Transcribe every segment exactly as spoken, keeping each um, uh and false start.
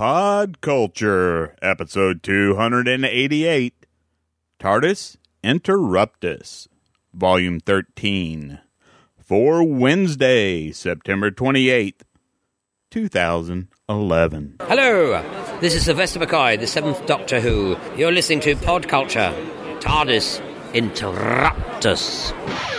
Pod Culture, episode two eighty-eight, TARDIS Interruptus, volume thirteen, for Wednesday, September twenty-eighth, two thousand eleven. Hello, this is Sylvester McCoy, the seventh Doctor Who. You're listening to Pod Culture, TARDIS Interruptus.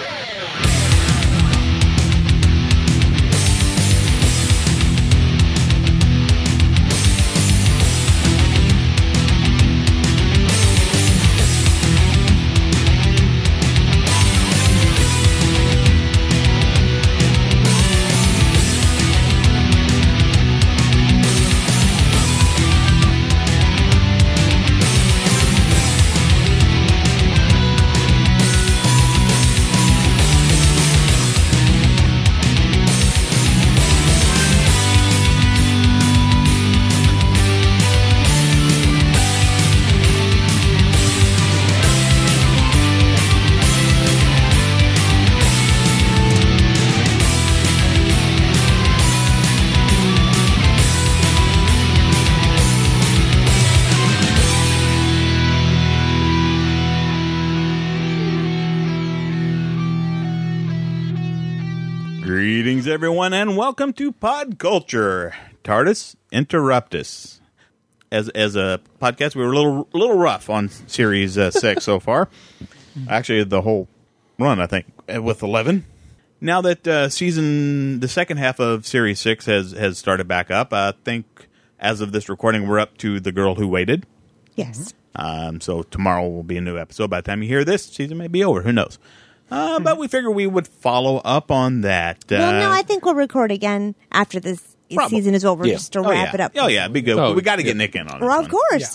Greetings, everyone, and welcome to Pod Culture, TARDIS Interruptus. As as a podcast, we were a little little rough on Series uh, six so far. Actually, the whole run, I think, with eleven. Now that uh, season, the second half of Series six has, has started back up, I think as of this recording, we're up to The Girl Who Waited. Yes. Um, so tomorrow will be a new episode. By the time you hear this, season may be over. Who knows? Uh, but we figure we would follow up on that. Uh, Well, no, I think we'll record again after this Probably. season is over, Yeah. just to oh, wrap yeah. it up. Oh, yeah, be good. Oh, we got to get yeah. Nick in on it. Well, of course.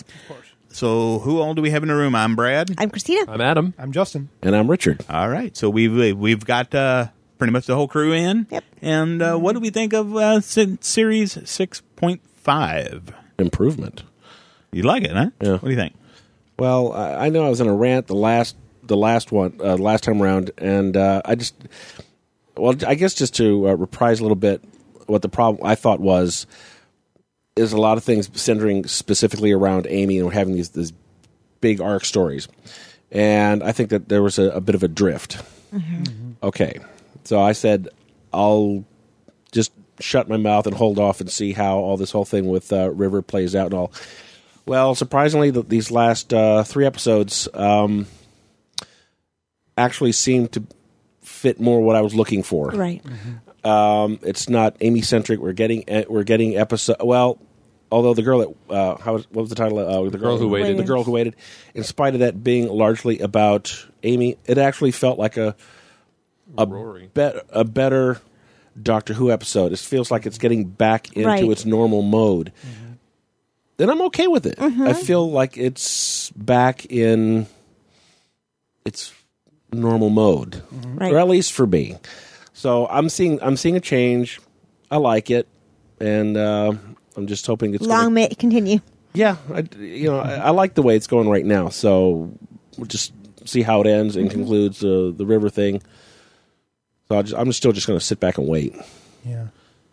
So who all do we have in the room? I'm Brad. I'm Christina. I'm Adam. I'm Justin. And I'm Richard. All right. So we've we've got uh, pretty much the whole crew in. Yep. And uh, what do we think of uh, se- Series six point five? Improvement. You like it, huh? Yeah. What do you think? Well, I, I know I was in a rant the last the last one, uh, last time around, and uh, I just, well, I guess just to uh, reprise a little bit what the problem I thought was, is a lot of things centering specifically around Amy, and we're having these, these big arc stories. And I think that there was a, a bit of a drift. Mm-hmm. Okay. So I said, I'll just shut my mouth and hold off and see how all this whole thing with uh, River plays out and all. Well, surprisingly, the, these last uh, three episodes um, actually seem to fit more what I was looking for. Right. Um, it's not Amy-centric. We're getting we're getting episode. Well, although the girl that uh, how was, what was the title? Uh, the Girl Who Waited. The girl who waited. In spite of that being largely about Amy, it actually felt like a a, Rory. bet, a better Doctor Who episode. It feels like it's getting back into Right. its normal mode. Mm-hmm. Then I'm okay with it. Mm-hmm. I feel like it's back in its normal mode, Right. or at least for me. So I'm seeing I'm seeing a change. I like it, and uh, I'm just hoping it's Long gonna, may it continue. yeah. I, you know, I, I like the way it's going right now. So we'll just see how it ends and Mm-hmm. concludes uh, the River thing. So I'll just, I'm still just going to sit back and wait. Yeah.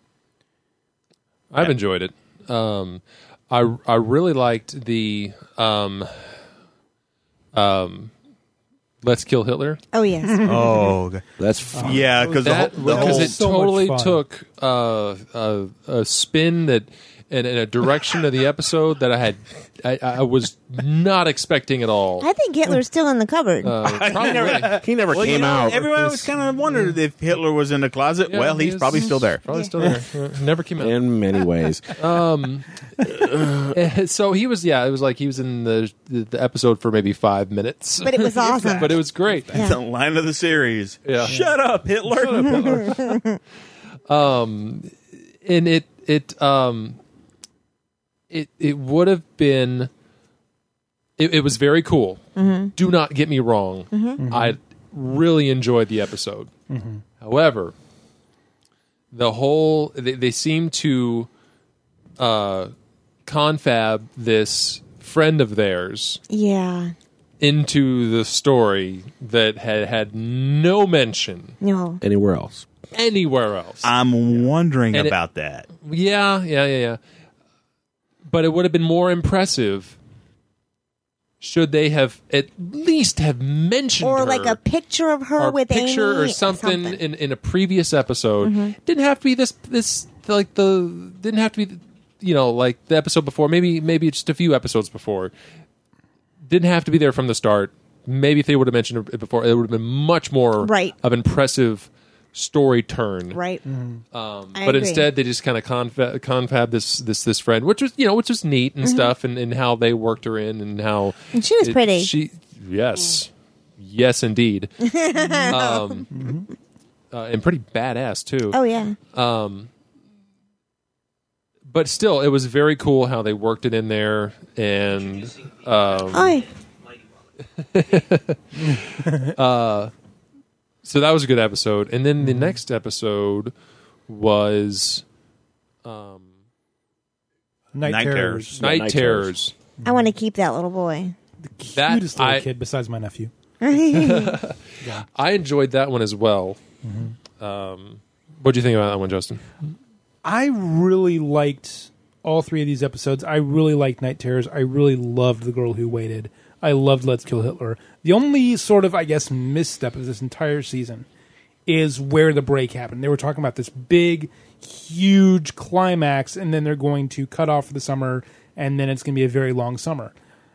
I've enjoyed it. Um, I I really liked the um, um, Let's Kill Hitler. Oh, yes. Oh, okay. That's fun. Yeah, because the That whole, the because whole it So much totally fun. took uh, a, a spin that and, and a direction of the episode that I had I, I was not expecting at all. I think Hitler's still in the cupboard. Uh, probably. He never well, came you know, out. everyone was kind of wondered if Hitler was in the closet. Yeah, well, he's he's- probably still there. Probably still there. Uh, Never came out. in many ways. So he was, yeah, it was like he was in the the, the episode for maybe five minutes. But it was awesome. But it was great. That's the line of the series. Yeah. Shut up, Hitler. Um, and it it um it it would have been. It, it was very cool. Mm-hmm. Do not get me wrong. I really enjoyed the episode. However, the whole they, they seem to uh, confab this friend of theirs Yeah. into the story that had had no mention No. Anywhere else. anywhere else. I'm wondering And it- about that. Yeah, yeah, yeah, yeah. but it would have been more impressive should they have at least have mentioned Or her, like a picture of her or with picture Amy or something, something. In, in a previous episode. Didn't have to be this this like the didn't have to be you know like the episode before. Maybe maybe just a few episodes before. Didn't have to be there from the start. Maybe if they would have mentioned it before, it would have been much more Right. of impressive story turn. Right. Um, I but agree. instead, they just kind of confa- confab this this this friend, which was you know which was neat and stuff, and, and how they worked her in and how And she was pretty. She yes, yes indeed, um, uh, and pretty badass too. Oh, yeah. But still, it was very cool how they worked it in there, and um, Oh, so that was a good episode. And then the next episode was Night, Night Terrors. Terrors. Night, Night Terrors. I want to keep that little boy. That Cutest little I- kid besides my nephew. I enjoyed that one as well. Um, what do you think about that one, Justin? I really liked all three of these episodes. I really liked Night Terrors. I really loved The Girl Who Waited. I loved Let's Kill Hitler. The only sort of, I guess, misstep of this entire season is where the break happened. They were talking about this big, huge climax, and then they're going to cut off for the summer, and then it's going to be a very long summer.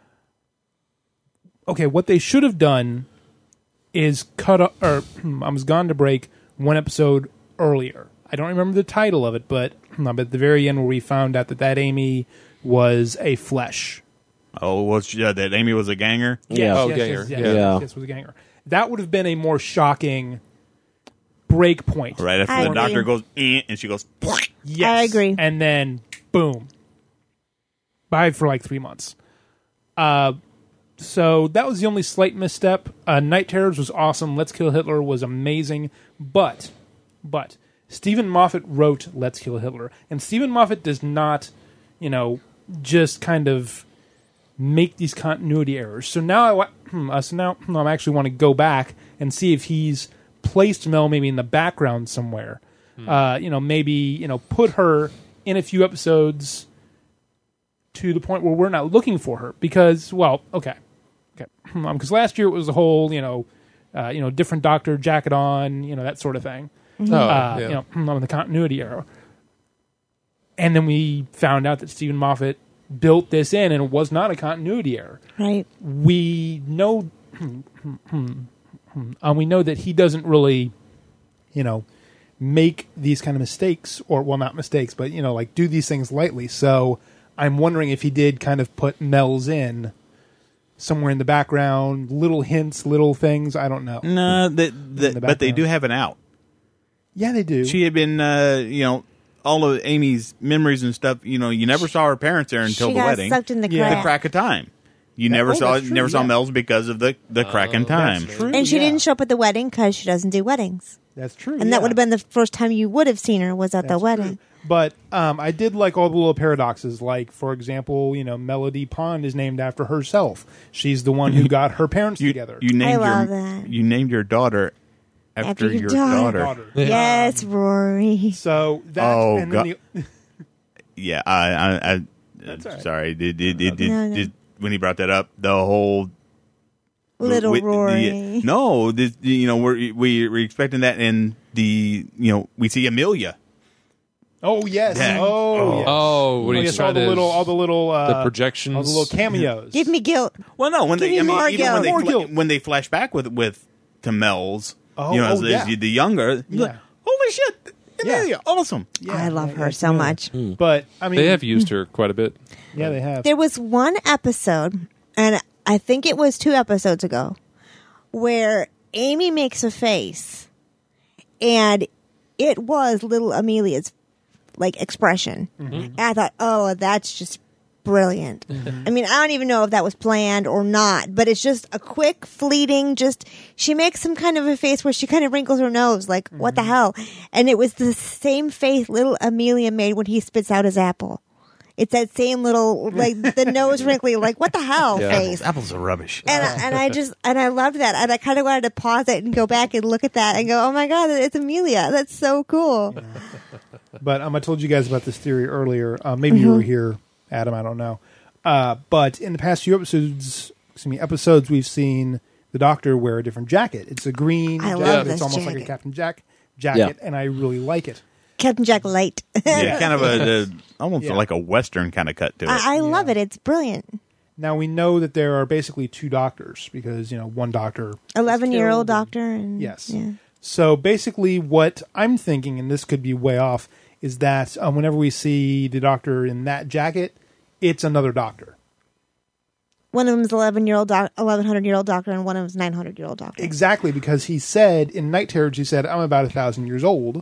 Okay, what they should have done is cut up, or I was gone to break one episode earlier. I don't remember the title of it, but um, at the very end where we found out that that Amy was a flesh. Oh, was yeah, that Amy was a ganger? Yeah. Oh, yes, ganger. yes, yes, Yeah. yes, Yeah. yes, was a ganger. That would have been a more shocking break point. Right after I the agree. doctor goes, eh, and she goes, Yes. I agree. And then, boom. Bye for like three months. Uh, so that was the only slight misstep. Uh, Night Terrors was awesome. Let's Kill Hitler was amazing. But, but, Stephen Moffat wrote Let's Kill Hitler. And Stephen Moffat does not, you know, just kind of make these continuity errors. So now I, wa- hmm, uh, so now hmm, I actually want to go back and see if he's placed Mel maybe in the background somewhere. Uh, you know, maybe, you know, put her in a few episodes to the point where we're not looking for her because, well, okay, okay, because last year it was the whole, you know, uh, you know, different doctor, jacket on, you know, that sort of thing. Oh, uh, yeah. You know, on the continuity error, and then we found out that Stephen Moffat built this in, and it was not a continuity error. Right. We know, um, we know that he doesn't really, you know, make these kind of mistakes, or well, not mistakes, but you know, like do these things lightly. So I'm wondering if he did kind of put Mel's in somewhere in the background, little hints, little things. I don't know. no, the, the, the but they background. do have an out. Yeah, they do. She had been, uh, you know, all of Amy's memories and stuff. You know, you never saw her parents there until she the got wedding. sucked in the Yeah. The crack. crack of time. You Yeah, never oh, saw that's true, never saw yeah. Mel's because of the the crack in time. That's true. And she yeah. didn't show up at the wedding because she doesn't do weddings. That's true. And yeah. that would have been the first time you would have seen her was at the That's wedding. true. But um, I did like all the little paradoxes. Like, for example, you know, Melody Pond is named after herself. She's the one who got her parents You, together. you named I love your that. you named your daughter after, After your your daughter. daughter. daughter. Yes, Rory. So that. Oh, and then the, Yeah, I, I, I That's all right. sorry. Did, did, did, did, No, no. did- when he brought that up, the whole Little with- Rory. the- no, this, you know, we're we, we're expecting that, and the you know we see Amelia. oh yes. Yeah. Oh, yes. Oh, when Oh, he's yes, all trying the to little, all the little, uh, the projections, all the little cameos. Give me guilt. Well, no, when Give they me I mean, more even when they guilt. fla- More guilt. when they flash back with with to Mel's, Oh, you know, oh, as, yeah. as the younger, Yeah. like, holy shit, Yeah. Amelia, awesome. Yeah, I love yeah, her yeah, so yeah. much. But I mean, they have used her quite a bit. Yeah, they have. There was one episode, and I think it was two episodes ago, where Amy makes a face, and it was little Amelia's like expression. And I thought, oh, that's just brilliant. I mean, I don't even know if that was planned or not, but it's just a quick, fleeting, just she makes some kind of a face where she kind of wrinkles her nose, like, what the hell? And it was the same face little Amelia made when he spits out his apple. It's that same little, like, the nose wrinkly, like, what the hell Yeah. face. Apples are rubbish. And I, and I just and I loved that, and I kind of wanted to pause it and go back and look at that and go, oh my god, it's Amelia. That's so cool. But um, I told you guys about this theory earlier. Uh, maybe you were here Adam, I don't know. Uh, but in the past few episodes, excuse me, episodes, we've seen the Doctor wear a different jacket. It's a green I jacket. love It's this almost like a jacket. Captain Jack jacket, Yeah. and I really like it. Captain Jack Light. Yeah, kind of a, a almost Yeah. like a Western kind of cut to it. I, I love Yeah. it. It's brilliant. Now we know that there are basically two doctors because you know one doctor, Eleven-year-old killed. doctor. And, yes. Yeah. So basically, what I'm thinking, and this could be way off, is that um, whenever we see the Doctor in that jacket, it's another Doctor. One of them's eleven-year-old, doc- eleven hundred-year-old doctor, and one of them's nine hundred-year-old doctor. Exactly, because he said in Night Terrors, he said, "I'm about a thousand years old."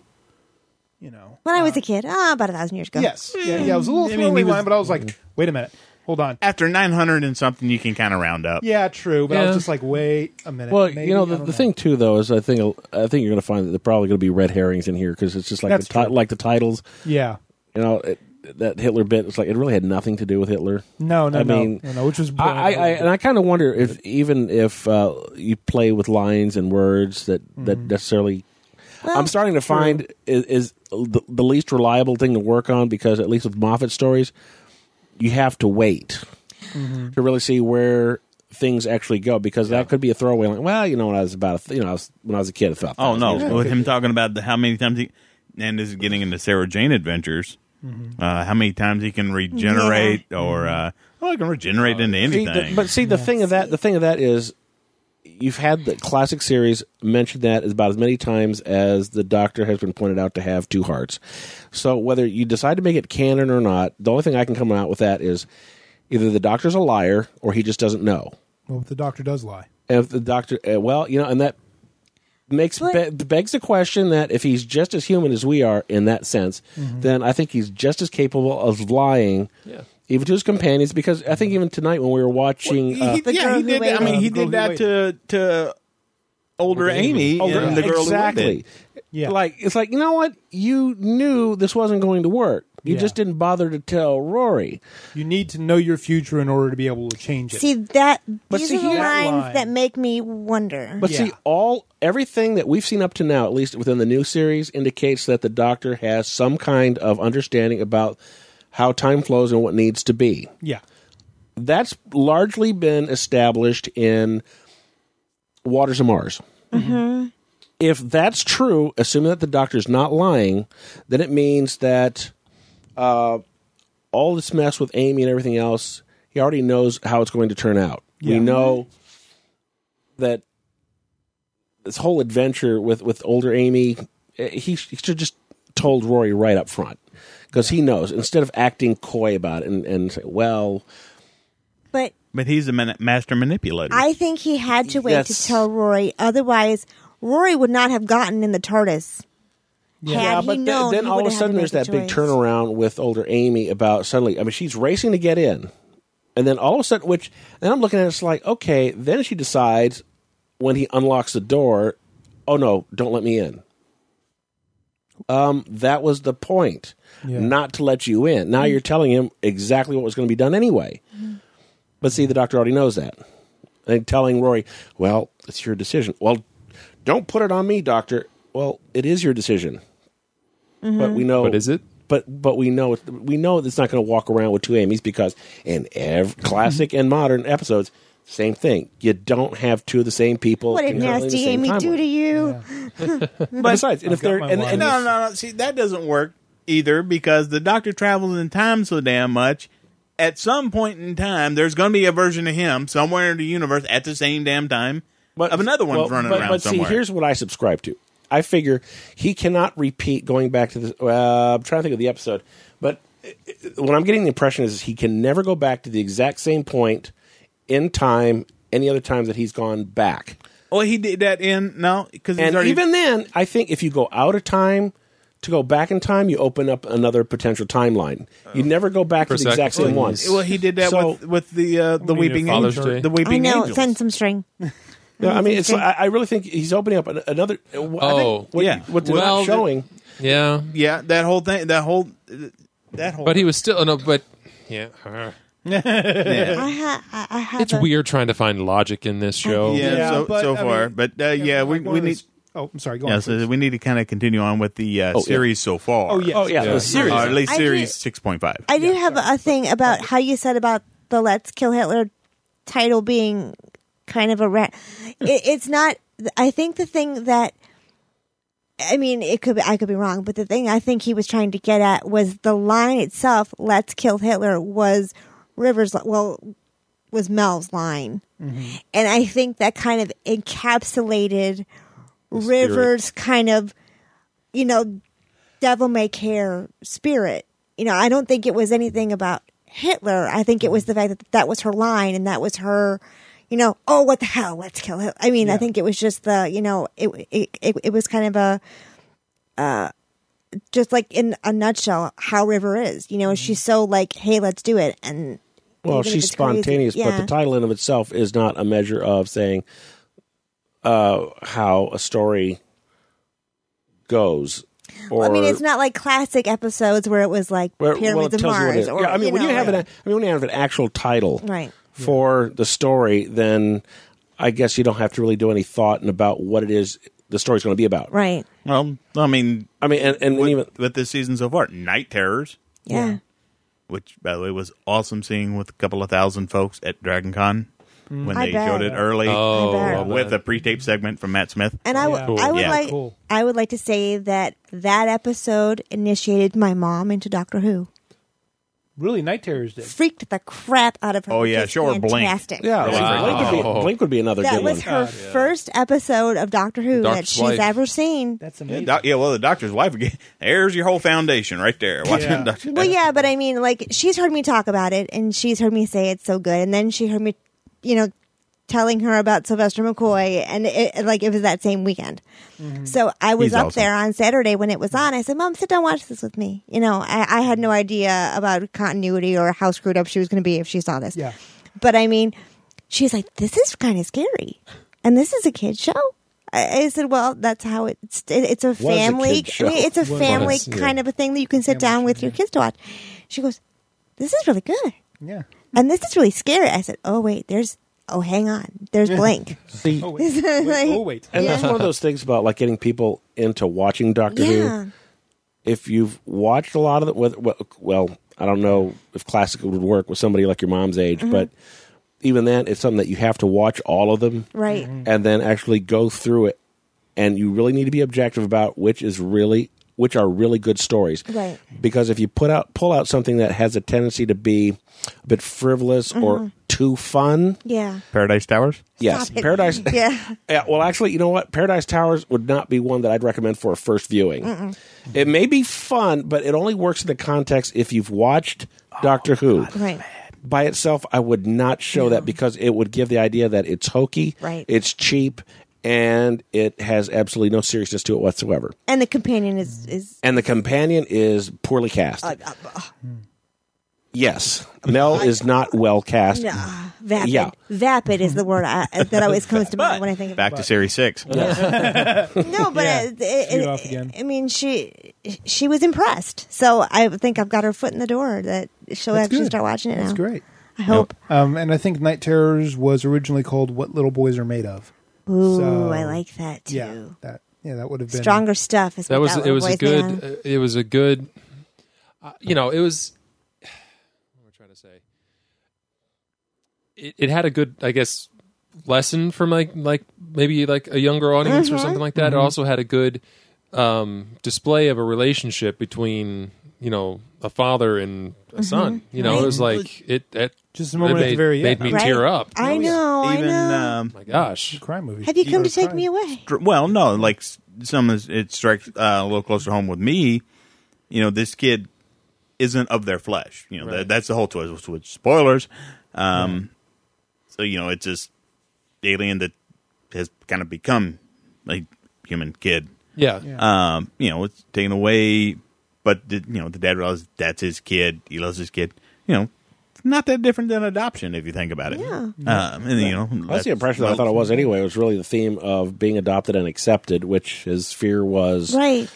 You know. When I was a kid, ah, about a thousand years ago. Yes. Yeah. Yeah. It was a little I mean, throwaway he was- line, but I was like, "Wait a minute, hold on." After nine hundred and something, you can kind of round up. Yeah, true. But I Yeah. was just like, "Wait a minute." Well, maybe, you know, I the, don't the thing too, though, is I think I think you're going to find that there are probably going to be red herrings in here because it's just like the That's ti- true. like the titles. Yeah. You know, it, that Hitler bit. It's like it really had nothing to do with Hitler. No. No. I no, mean, no. No. Which was. I, I, I and I kind of wonder if even if uh, you play with lines and words that that Mm-hmm. necessarily. Well, I'm starting to find is, is the, the least reliable thing to work on because at least with Moffat stories, you have to wait Mm-hmm. to really see where things actually go because that could be a throwaway line. Well, you know, when I was about a, you know I was, when I was a kid, I thought. Oh no, Yeah. with him talking about the, how many times he, and this is getting into Sarah Jane Adventures. Mm-hmm. Uh, how many times he can regenerate, or uh, well, he can regenerate into See, anything. the- but see, the thing of that, the thing of that is, you've had the classic series mention that is about as many times as the Doctor has been pointed out to have two hearts. So whether you decide to make it canon or not, the only thing I can come out with that is either the Doctor's a liar or he just doesn't know. Well, the Doctor does lie. And if the Doctor, uh, well, you know, and that makes But- be- begs the question that if he's just as human as we are in that sense, then I think he's just as capable of lying. Yeah. Even to his companions, because I think even tonight when we were watching, He- uh, he- The yeah, girl he who did. That. I waited. mean, he The girl did that who to to older Amy, older- and the girl exactly. who lived it. Yeah. Like it's like you know what, you knew this wasn't going to work. You Yeah. just didn't bother to tell Rory. You need to know your future in order to be able to change it. See that But these see, are the he- that lines line- that make me wonder. But Yeah. see, all everything that we've seen up to now, at least within the new series, indicates that the Doctor has some kind of understanding about how time flows and what needs to be. yeah. That's largely been established in Waters of Mars. If that's true, assuming that the Doctor's not lying, then it means that uh, all this mess with Amy and everything else, he already knows how it's going to turn out. We Yeah. know that this whole adventure with, with older Amy, eh, he, he should have just told Rory right up front because he knows instead of acting coy about it and, and say, well, But But he's a man- master manipulator. I think he had to wait Yes. to tell Rory. Otherwise, Rory would not have gotten in the TARDIS. Had yeah, he but then, known, then he all of a would have sudden had there's to make that a big choice. turnaround with older Amy about suddenly, I mean, she's racing to get in. And then all of a sudden, which, then I'm looking at it, it's like, okay, then she decides when he unlocks the door, oh no, don't let me in. Um, that was the point, Yeah. not to let you in. Now you're telling him exactly what was going to be done anyway. But see, the Doctor already knows that. And telling Rory, well, it's your decision. Well, don't put it on me, Doctor. Well, it is your decision. But we know. But is it? But but we know it, we know it's not going to walk around with two Amy's because in every classic and modern episodes, same thing. You don't have two of the same people. What did concurrently in the nasty same Amy do timeline. to you? But besides, and I've if they're got my and, line. and no, no, no. See, that doesn't work either because the Doctor travels in time so damn much. At some point in time, there's going to be a version of him somewhere in the universe at the same damn time of another one's well, running but, around but somewhere. see, here's what I subscribe to. I figure he cannot repeat going back to the. Uh, I'm trying to think of the episode, but what I'm getting the impression is he can never go back to the exact same point in time any other times that he's gone back. well, he did that in no because And already, even then, I think if you go out of time to go back in time, you open up another potential timeline. You never go back to For the exact same one. sacrifice. well, he did that So- with with the uh, the mean, weeping Father's angel, Day. the I weeping know. angels. Send some string. No, I mean, it's. I, I really think he's opening up an- another. I think Oh, what, yeah. what they're Well, not showing. Yeah. Yeah, that whole thing, that whole that whole. But he was still no. But yeah, yeah. I, ha- I, I have it's a, weird trying to find logic in this show. Yeah, Yeah, so but, so I far, mean, but uh, yeah, we like one we of need. his- Oh, I'm sorry. Go Yeah, on. so please. we need to kind of continue on with the uh, Oh, yeah. series so far. Oh, yes. Oh yeah, Yeah. the series. Or at least I series do- six point five. I do Yeah, have sorry. a thing about how you said about the "Let's Kill Hitler" title being kind of a rat. It, it's not. I think the thing that, I mean, it could be. I could be wrong, but the thing I think he was trying to get at was the line itself. "Let's kill Hitler" was Rivers. Well, was Mel's line, Mm-hmm. and I think that kind of encapsulated Rivers' kind of, you know, devil may care spirit. You know, I don't think it was anything about Hitler. I think it was the fact that that was her line and that was her, you know, oh, what the hell, let's kill Hitler. I mean, I Yeah. think it was just the, you know, it it it, it was kind of a, uh, just like in a nutshell, how River is. You know, she's so like, hey, let's do it. And Well, even if she's it's crazy- spontaneous, but yeah. the title in of itself is not a measure of saying uh, how a story goes. Or I mean, it's not like classic episodes where it was like where- well, Pyramids it of tells you what it Mars. is. Or, yeah, I mean, you when know, you have like- an, I mean, when you have an actual title right. for the story, then I guess you don't have to really do any thought about what it is the story's going to be about. Right. Well, I mean, I mean, and, and with, even with this season so far, Night Terrors, Yeah. which, by the way, was awesome seeing with a couple of thousand folks at Dragon Con when I they bet. showed it early Oh, I bet. uh, with a pre-tape segment from Matt Smith. And I, w- Yeah. Cool. I would Yeah. like Cool. I would like to say that that episode initiated my mom into Doctor Who. Really, Night Terrors did. Freaked the crap out of her. Oh, which yeah, is show her Blink. fantastic. yeah, Really Blink, great. would be, Wow. Blink would be another That good was one. her God, yeah. first episode of Doctor Who that Doctor's she's wife. ever seen. That's Yeah, amazing. doc- yeah, well, the doctor's wife again. There's your whole foundation right there. Watching Yeah. Doctor- Well, yeah, but I mean, like, she's heard me talk about it, and she's heard me say it's so good, and then she heard me, you know, telling her about Sylvester McCoy, and it, like it was that same weekend. So I was He's up awesome. there on Saturday when it was on. I said, "Mom, sit down, watch this with me." You know, I, I had no idea about continuity or how screwed up she was going to be if she saw this. Yeah. But I mean, she's like, "This is kind of scary," and this is a kid show. I, I said, "Well, that's how it's. It, it's a a family. kid show. I mean, it's a Was. family Was, yeah. kind of a thing that you can sit down with your kids to watch." She goes, "This is really good." Yeah. And this is really scary. I said, "Oh wait, there's oh hang on, there's Blink." See, Oh, wait. wait. Oh, wait. and that's Yeah. one of those things about like getting people into watching Doctor Yeah, Who. If you've watched a lot of it, with, well, I don't know if classic would work with somebody like your mom's age, Mm-hmm. but even then, it's something that you have to watch all of them right. and then actually go through it. And you really need to be objective about which is really which are really good stories. Right. Because if you put out pull out something that has a tendency to be a bit frivolous Mm-hmm. or too fun, Yeah. Paradise Towers. yes, Stop it. Paradise. Yeah. Yeah, well, actually, you know what? Paradise Towers would not be one that I'd recommend for a first viewing. It may be fun, but it only works in the context if you've watched Doctor Who. Right. By itself, I would not show that because it would give the idea that it's hokey, Right. it's cheap, and it has absolutely no seriousness to it whatsoever. And the companion is is And the companion is poorly cast. uh, uh, uh, Yes, Mel is not well cast. uh, vapid. Yeah. Vapid is the word I, that always comes to mind when I think of Back to series six. No, but Yeah. it, it, Shoot it- off again. I mean, she she was impressed. So I think I've got her foot in the door that she'll That's actually good. start watching it That's now. great. I hope. Um, and I think Night Terrors was originally called "What Little Boys Are Made Of." Ooh, So, I like that too. Yeah, that yeah, that would have been Stronger stuff. Is That what was that it. little Was a boy's good. made Uh, of. it was a good. Uh, you know, it was. What am I trying to say? It, it had a good, I guess, lesson from like like maybe like a younger audience or something like that. It also had a good um, display of a relationship between you know a father and a son. You know, it was like it. it Just a moment it at the made, very made end. me Right? tear up. I know. I Even know. um, My gosh. crime movie. Have you come to take Crime. me away? dr- well, no, like s- some is, it strikes uh, a little closer home with me. You know, this kid isn't of their flesh. You know, Right. that, that's the whole twist. With spoilers, um, so you know, it's this alien that has kind of become a human kid. Yeah. Yeah. Um, you know, it's taken away, but the, you know, the dad realizes that's his kid. He loves his kid. You know, not that different than adoption if you think about it. Yeah. Um, and you know, That's the impression that I thought it was anyway. It was really the theme of being adopted and accepted, which his fear was. Right.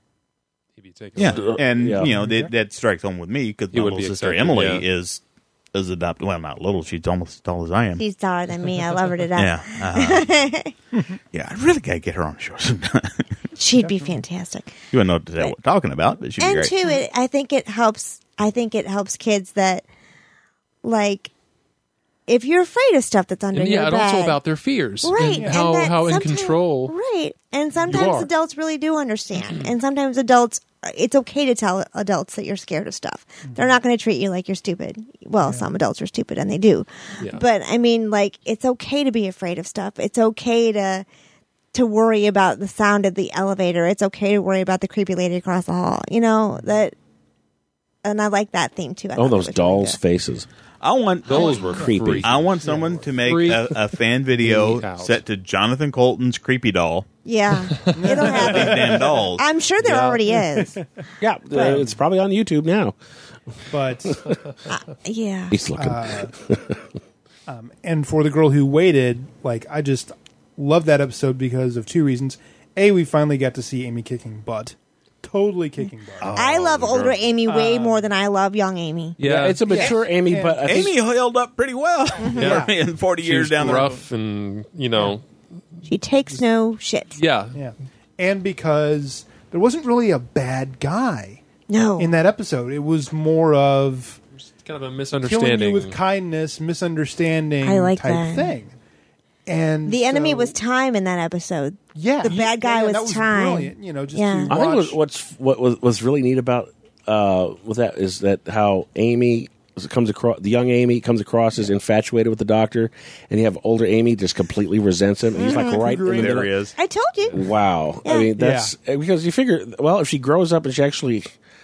He'd be taken Yeah, away. and Yeah. you know that, that strikes home with me because He my would little be sister accepted, Emily yeah. is is adopted. Well, not little. She's almost as tall as I am. She's taller than me. I love her to death. Yeah. Uh, yeah, I really got to get her on the show sometime. She'd be fantastic. You wouldn't know what the hell we're talking about, but she'd be And great. too, it, I think it helps. I think it helps kids that, like, if you're afraid of stuff that's under And your yeah, bed, and also about their fears. right? And how, that how in sometime- control. right? And you sometimes are. adults really do understand, and sometimes adults. It's okay to tell adults that you're scared of stuff. They're not going to treat you like you're stupid. Well, some adults are stupid, and they do. Yeah. But I mean, like, it's okay to be afraid of stuff. It's okay to to worry about the sound of the elevator. It's okay to worry about the creepy lady across the hall. You know that. And I like that theme too. I Oh, thought those it was really dolls' good. faces. I want Those were Creepy. creepy. I want someone to make Freak a, a fan video me out. set to Jonathan Colton's creepy doll. Yeah, it'll happen. Damn dolls. I'm sure there Yeah. already is. Yeah, uh, it's probably on YouTube now. But Yeah. He's looking. and for the girl who waited, like I just love that episode because of two reasons. A, we finally got to see Amy kicking butt, totally kicking butt. I love the older girl. Amy way Um, more than I love young Amy. yeah, it's a mature Amy, Yeah. but I think Amy held up pretty well. Yeah. in forty She years was down the road. rough and, you know, She takes no shit. yeah. Yeah, and because there wasn't really a bad guy No. in that episode, it was more of It's kind of a killing you misunderstanding. with kindness, misunderstanding I like type that. thing. And The enemy so- was time in that episode. yeah, the he- bad guy yeah, was that was time. brilliant. You know, just Yeah. to I think watch. what, what's what was was really neat about uh, with that is that how Amy comes across the young Amy comes across as infatuated with the doctor, and you have older Amy just completely resents him. And he's like right in the There middle. he is. I told you. Wow, I Yeah. mean that's because you figure well if she grows up and she actually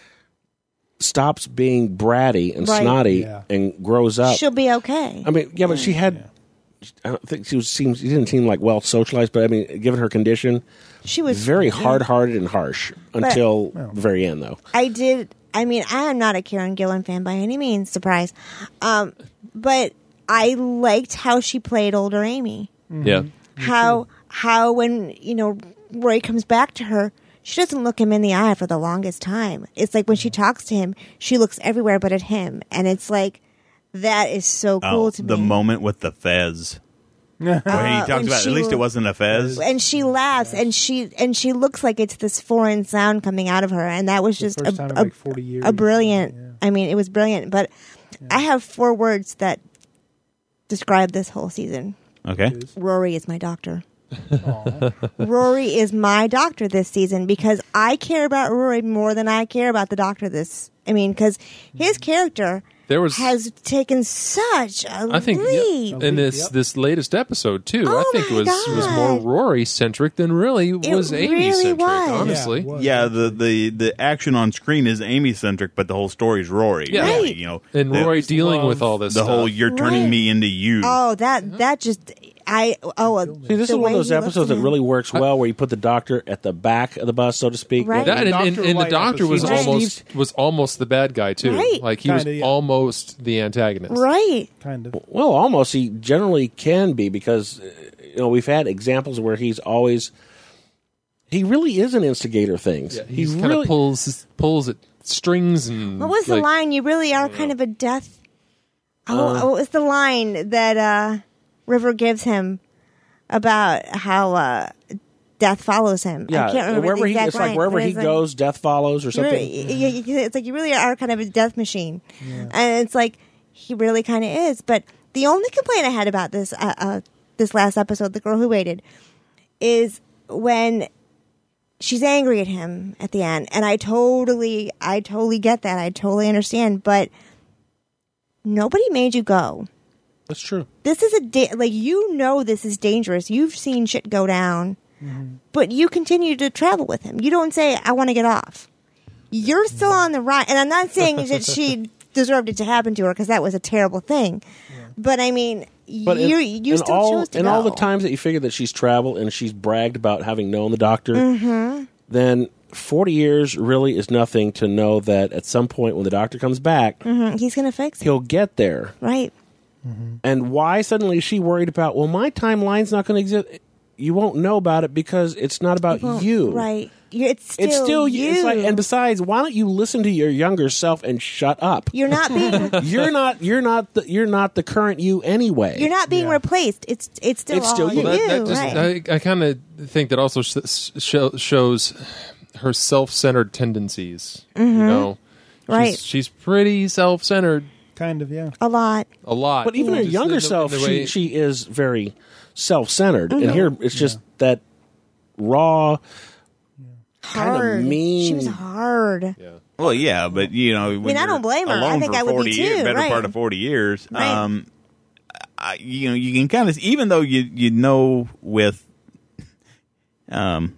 stops being bratty and Right. snotty Yeah. and grows up. She'll be okay. I mean, yeah, but she had. I don't think she was seems she didn't seem like well socialized, but I mean, given her condition, She was very hard-hearted and harsh until the very end, though. I did. I mean, I am not a Karen Gillan fan by any means. Surprise. Um, but I liked how she played older Amy. Yeah. How how when you know Roy comes back to her, she doesn't look him in the eye for the longest time. It's like when she talks to him, she looks everywhere but at him, and it's like that is so cool Oh, to the me. moment with the fez. Where he Uh, talks when about she at least it was- wasn't a fez. and she laughs, and she and she looks like it's this foreign sound coming out of her, and that was just first a, time in a, like forty years. a brilliant. Yeah. I mean, it was brilliant. But I have four words that describe this whole season. Okay. Rory is my doctor. Rory is my doctor this season because I care about Rory more than I care about the doctor this. I mean, because his character There was has taken such a I think leap. yeah, in this Yep. this latest episode too. Oh I think it my was was more God. Rory centric than really was Amy really centric. was. Honestly, Yeah, it was. Yeah, the, the, the action on screen is Amy centric, but the whole story is Rory. Yeah. really, Right. You know, and the, Roy dealing love with all this the stuff. whole "you're turning Right. me into you." Oh, that that just I oh. See, this is one of those episodes that really works I- well, where you put the doctor at the back of the bus, so to speak. Right. That, and, and, Doctor and the Light doctor was episode. almost was almost the bad guy too. Right. Like he was Kinda, yeah. almost the antagonist. right. kind of. Well, almost he generally can be because uh, you know we've had examples where he's always he really is an instigator of things. Yeah, he he kind really of pulls pulls at strings and. What was the like, line? You really are kind of a death. Oh, Uh, what was the line that uh, River gives him about how uh, death follows him? yeah. I can't remember wherever the he, exact it's like line, wherever but he it's like, goes, death follows or you something. really- you- you- it's like you really are kind of a death machine, and it's like he really kind of is. But the only complaint I had about this uh, uh, this last episode, The Girl Who Waited, is when she's angry at him at the end, and I totally, I totally get that. I totally understand, but nobody made you go. That's true. This is a da- like you know this is dangerous. You've seen shit go down, but you continue to travel with him. You don't say, "I want to get off." You're still on the ride, and I'm not saying that she deserved it to happen to her because that was a terrible thing. But I mean, But you in, you in still all, chose to in go. all the times that you figure that she's traveled and she's bragged about having known the doctor, Mm-hmm. then forty years really is nothing to know that at some point when the doctor comes back, Mhm, he's gonna fix it, he'll get there. right? And why suddenly is she worried about, well, my timeline's not going to exist? you won't know about it because it's not about Well, you. right? You- It's still It's still you. It's like, and besides, why don't you listen to your younger self and shut up? You're not being You're not. You're not. The, you're not the current you anyway. you're not being Yeah. replaced. It's it's still It's all still you. you. Well, that, that just, right? I, I kind of think that also sh- sh- shows her self-centered tendencies. You know, Mm-hmm. Right. She's, she's pretty self-centered Kind of, yeah. a lot. a lot. But even her Just younger in the- self, in the she way- she is very self-centered, and here it's just that raw, kind Hard. of mean. She was hard. Yeah. Well, yeah, but you know, when mean, I you're don't blame her. I alone think for I would be forty years, too, better right. part of forty years. Right. Um, I, you know, you can kind of, even though you you know with, um,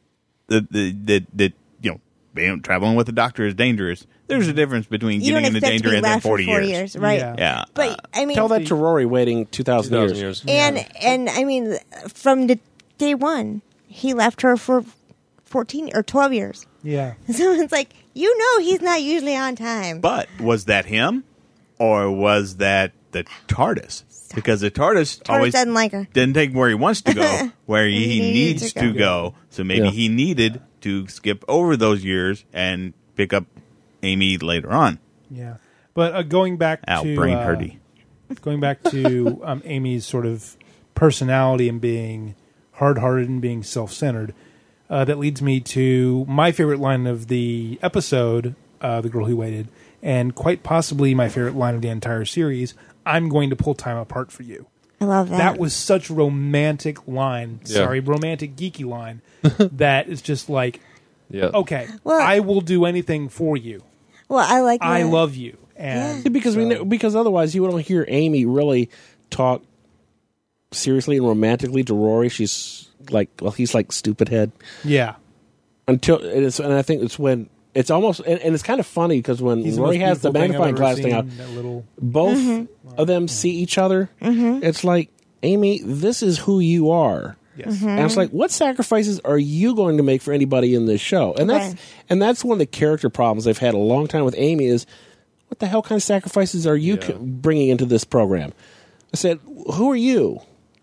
the the that that you know, being, traveling with a doctor is dangerous. There's a difference between You don't getting into expect to danger be and then left for forty four years. years, right? Yeah. Yeah, But uh, I mean, Tell that to Rory waiting two thousand two thousand years. years. and and I mean, from the day one, he left her for fourteen or twelve years. Yeah. So it's like, you know, he's not usually on time. but was that him, or was that the TARDIS? Because the TARDIS, TARDIS always doesn't like her. Didn't take where he wants to go, where he, He needs needs to to go. go. So maybe Yeah. he needed to skip over those years and pick up Amy later on. Yeah. But uh, going back Ow, to brain uh, hurty. going back to um, Amy's sort of personality and being hard-hearted and being self-centered, uh, that leads me to my favorite line of the episode, uh, The Girl Who Waited, and quite possibly my favorite line of the entire series, I'm going to pull time apart for you. I love that. That was such a romantic line. Yeah. Sorry, romantic geeky line. that is just like, Yeah. okay, Well- I will do anything for you. well, I like. I that. love you. And Yeah, because we so- know, because otherwise you wouldn't hear Amy really talk seriously and romantically to Rory. She's like, well, he's like stupid head yeah. until it is, and I think it's when it's almost and, and it's kind of funny because when He's the Rory most has the beautiful thing magnifying I've ever glass thing out, seen, that little both Mm-hmm. of them see each other. It's like, Amy, this is who you are. yes. Mm-hmm. And it's like, what sacrifices are you going to make for anybody in this show? And that's Right. and that's one of the character problems I've had a long time with Amy is, what the hell kind of sacrifices are you Yeah. c- bringing into this program? I said, who are you?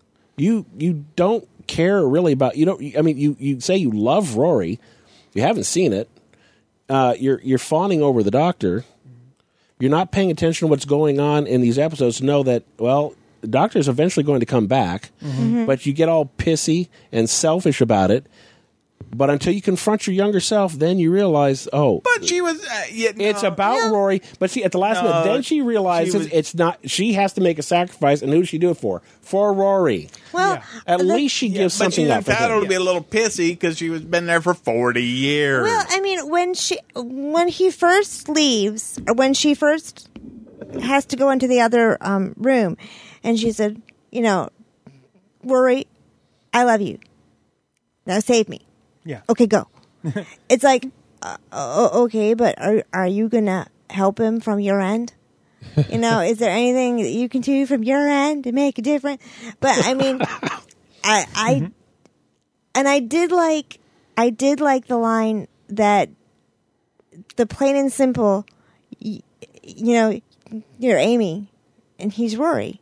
You you don't care really about you don't. I mean, you you say you love Rory, you haven't seen it. Uh, you're you're fawning over the Doctor. You're not paying attention to what's going on in these episodes to know that, well, the Doctor is eventually going to come back, but you get all pissy and selfish about it. But until you confront your younger self, then you realize, oh, But she was. Uh, yeah, it's no. about Yeah. Rory. But see, at the last No, minute, then she realizes she was- it's not. She has to make a sacrifice, and who does she do it for? For Rory. Well, Yeah. At the- least she gives But something she's up for entitled him. to be a little pissy because she was been there for forty years. Well, I mean, when she when he first leaves, or when she first has to go into the other um, room, and she said, "You know, Rory, I love you. Now save me. Yeah. Okay, go." It's like, uh, o- okay, but are are you gonna help him from your end? You know, is there anything that you can do from your end to make a difference? But I mean, I I and I did like I did like the line that the plain and simple, y- you know, you're Amy, and he's Rory,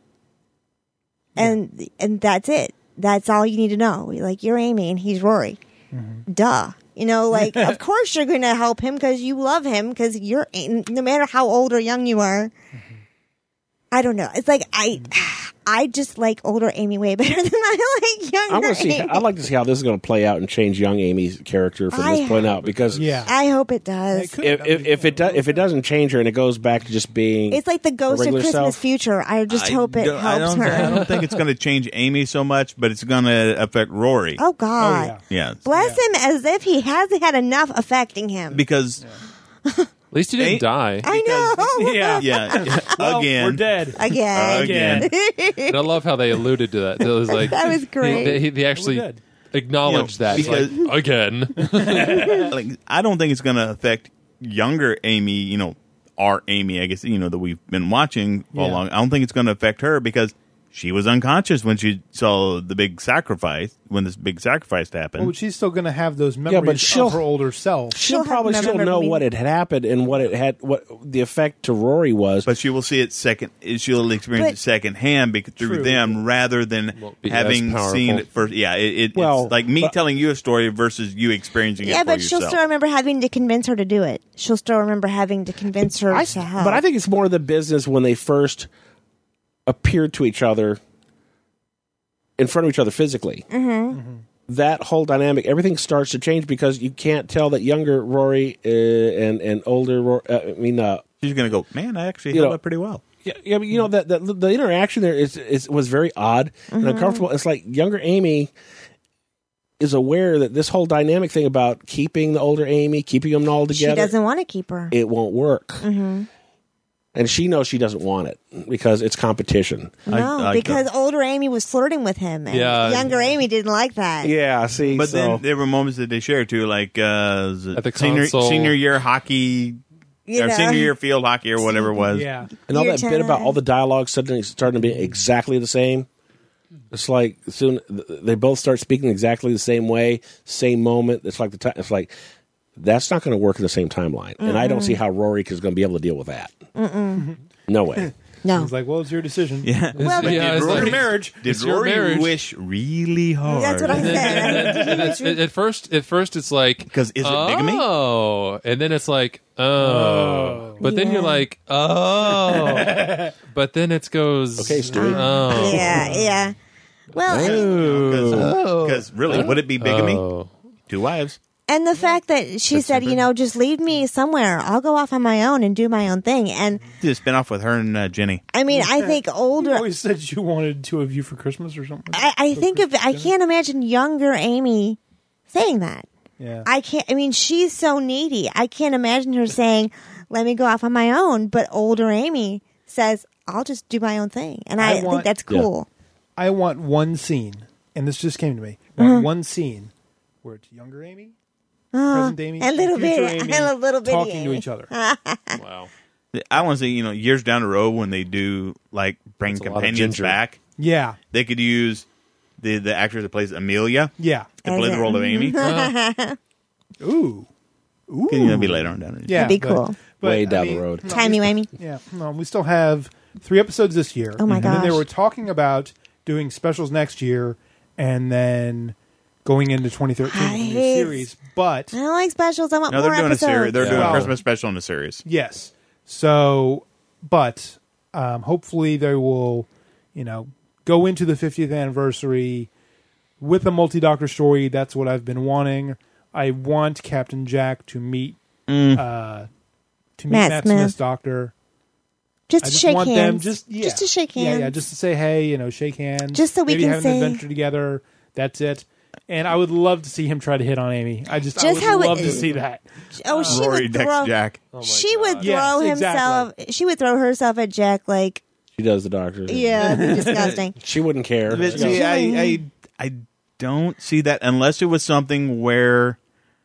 and and that's it. That's all you need to know. Like, you're Amy, and he's Rory. Duh. You know, like, of course you're going to help him because you love him because you're, no matter how old or young you are. I don't know. It's like, I I just like older Amy way better than I like younger I want to see. Amy. I'd like to see how this is going to play out and change young Amy's character from I this point out. Because Yeah. I hope it does. It could. if, if, if it does, if it doesn't change her and it goes back to just being, It's like the ghost of regular Christmas self. Future. I just I hope it don't- I helps don't, her. I don't think it's going to change Amy so much, but it's going to affect Rory. Oh, God. Oh, yeah. Yeah, Bless him as if he hasn't had enough affecting him. because At least he didn't Ain't- die. I know. yeah. yeah, Well, again, we're dead. Again. Again. And I love how they alluded to that. It was like That was great. They, they, they actually We're dead. acknowledged You know, that It's like, because- again. like, I don't think it's going to affect younger Amy. You know, our Amy, I guess, you know, that we've been watching all Yeah. along. I don't think it's going to affect her because she was unconscious when she saw the big sacrifice, when this big sacrifice happened. Well, she's still going to have those memories but she'll- of her older self. She'll, She'll have probably never still remember know me. what had happened and what it had, what the effect to Rory was. But she will see it second. She'll experience But- it secondhand because, through True. them, rather than Won't be having as powerful. seen it first. Yeah, it, it, Well, it's like me but- telling you a story versus you experiencing Yeah, it for but she'll yourself. still remember having to convince her to do it. She'll still remember having to convince her I, to help. but I think it's more the business when they first appeared to each other in front of each other physically. Mm-hmm. That whole dynamic, everything starts to change because you can't tell that younger Rory uh, and and older Rory. Uh, I mean, uh, She's going to go, man, I actually You held know, up pretty well. yeah, yeah, but you know that, that the interaction there is, is was very odd Mm-hmm. and uncomfortable. It's like younger Amy is aware that this whole dynamic thing about keeping the older Amy, keeping them all she together, doesn't want to keep her. it won't work. Mm-hmm. And she knows she doesn't want it because it's competition. No, I- I- because older Amy was flirting with him, and Yeah. younger Amy didn't like that. Yeah, see, But so, then there were moments that they shared too, like uh, was it At the senior console. senior year hockey, You or know? senior year field hockey, or whatever it was. Yeah. and all Your that bit about time. all the dialogue suddenly starting to be exactly the same. It's like soon they both start speaking exactly the same way, same moment. It's like the time. It's like that's not going to work in the same timeline, and I don't see how Rory is going to be able to deal with that. No way. No. It's like, well, it's your decision. Yeah. Well, Like, Yeah, it's it's your like- marriage. Did It's your Rory marriage. wish really hard? That's what I said. And it's- at, at first, at first, it's like 'Cause is it oh, bigamy? and then it's like oh, but then Yeah. you're like oh, but then it goes Okay, Stewie. Oh, Yeah, yeah. Well, Because really, would it be bigamy? Oh. Two wives. and the fact that she said, you know, just leave me somewhere. I'll go off on my own and do my own thing. And Did a spin off with her and uh, Jenny. I mean, I think You older. always said you wanted two of you for Christmas or something. I, I think of. I can't imagine younger Amy saying that. Yeah. I can't. I mean, she's so needy. I can't imagine her saying, "Let me go off on my own." But older Amy says, "I'll just do my own thing," and I, I think want- that's cool. I want one scene, and this just came to me. I Uh-huh. want one scene where it's younger Amy, present Amy, and little future bitty- Amy and a little bitty talking to Amy. each other. wow. I want to say, you know, years down the road when they do like bring That's a lot of companions ginger. back, Yeah, they could use the the actress that plays Amelia yeah. to play the role of Amy. Can Ooh, ooh. you know, be later on down there? Yeah, That'd be but- cool. but, Way I down mean, the road. no, Timey we- wimey. Yeah, no, we still have three episodes this year. Oh my And then they gosh. were talking about doing specials next year, and then going into twenty thirteen I with a new hate- series. But I don't like specials. I want No, more they're doing episodes. a series. They're doing Yeah. a Christmas special in a series. yes, so but um, hopefully they will, you know, go into the fiftieth anniversary with a multi-doctor story. That's what I've been wanting. I want Captain Jack to meet uh, to meet Matt Matt, Smith. Smith's doctor. Just I to just shake want hands. them just yeah. just to shake Yeah, hands. yeah, just to say hey, you know, shake hands. Just so we Maybe can have say- an adventure together. That's it. And I would love to see him try to hit on Amy. I just, I Just would how it- love to see that. oh, she Rory would next throw. Jack. she would Yes, throw himself. She would throw herself at Jack like, She does the doctor. yeah, it'd be disgusting. She wouldn't care. But She see, goes, I, I I don't see that unless it was something where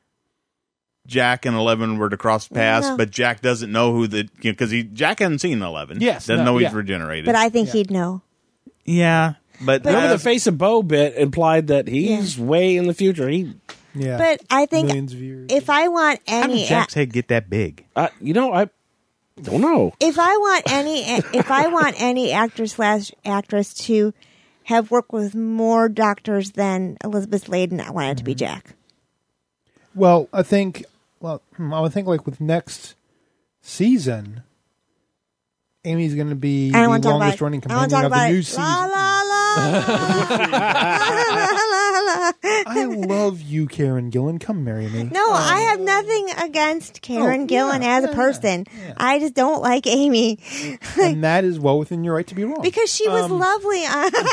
Jack and Eleven were to cross paths, No. but Jack doesn't know who the because he Jack hasn't seen Eleven. Yes, doesn't no, know he's yeah. regenerated. But I think he'd know. yeah, but, But- Remember uh, the face of Bo bit implied that he's way in the future. He, Yeah. But I think Millions of years. if I want how did any, Jack's head get that big? uh, you know, I don't know. if I want any, if I want any actor slash actress to have worked with more doctors than Elizabeth Sladen, I want it to be Jack. well, I think, well, hmm, I would think like with next season, Amy's going to be I don't the want to talk about longest it. running I want to companion talk of the about new it. season. La la la. la, la, la, la. I love you, Karen Gillan. Come marry me. No, I have nothing against Karen Oh, Gillan yeah, as a yeah, person. yeah. I just don't like Amy And that is well within your right to be wrong. because she was Um, lovely.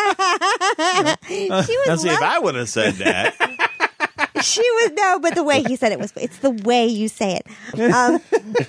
she was Now, see, if lo- I would have said that, she was no, but the way he said it was. It's the way you say it. Um,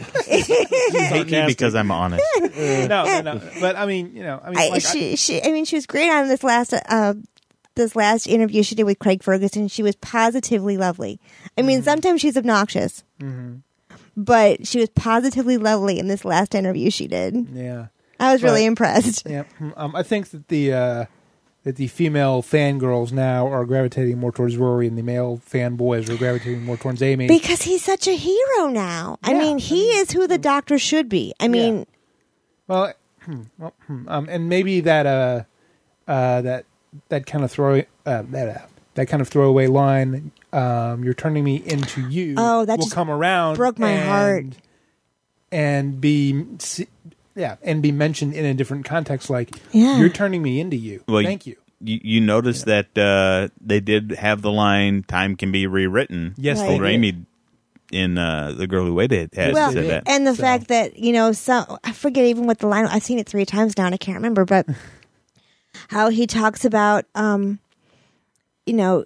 hate me because I'm honest. no, no, no. But I mean, you know, I mean, I, like, she, she, I mean, she was great on this last, uh, this last interview she did with Craig Ferguson. She was positively lovely. I mean, sometimes she's obnoxious, but she was positively lovely in this last interview she did. I, yeah. I was really But- impressed. Yeah, um, I think that the uh, that the female fangirls now are gravitating more towards Rory, and the male fanboys are gravitating more towards Amy. Because he's such a hero now. I Yeah, mean, he is who the Doctor should be. I mean, well, hmm, well, hmm, um, and maybe that uh, uh, that that kind of throw uh, that uh, that kind of throwaway line. Um, You're turning me into you. Oh, that will just come around. broke my and, heart. And be yeah, and be mentioned in a different context. Like Yeah. you're turning me into you. Well, Thank you. You, you notice that uh, they did have the line "Time can be rewritten." Yes, Right. they Old did. Amy in uh, The Girl Who Waited had well, said that. and the So- fact that, you know, some, I forget even what the line, I've seen it three times now and I can't remember, but how he talks about, um, you know,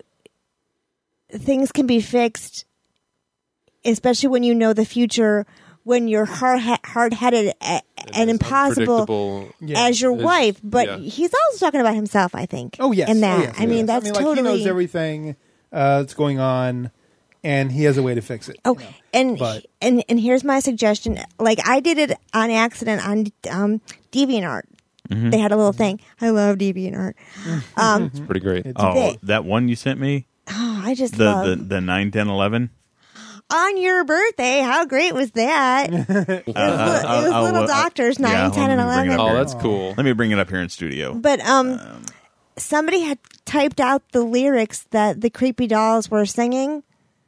things can be fixed, especially when you know the future, when you're hard hard-headed a- and impossible Unpredictable. Yeah. as your Is- wife. But yeah. he's also talking about himself, I think. Oh yes, in that. Oh, yes. I mean, Yes. that's I mean, like, totally. he knows everything uh, that's going on, and he has a way to fix it. Oh, you know. and But- and and here's my suggestion. Like I did it on accident on um, DeviantArt. They had a little thing. I love DeviantArt. Um, Pretty great. Oh, they- that one you sent me, oh, I just the love the the nine, ten, eleven. on your birthday. How great was that? it was, li- it was I'll- little I'll- doctors yeah, nine, hold ten, on, and let me bring it eleven. up Oh, here. that's cool. Let me bring it up here in studio. But um, somebody had typed out the lyrics that the creepy dolls were singing.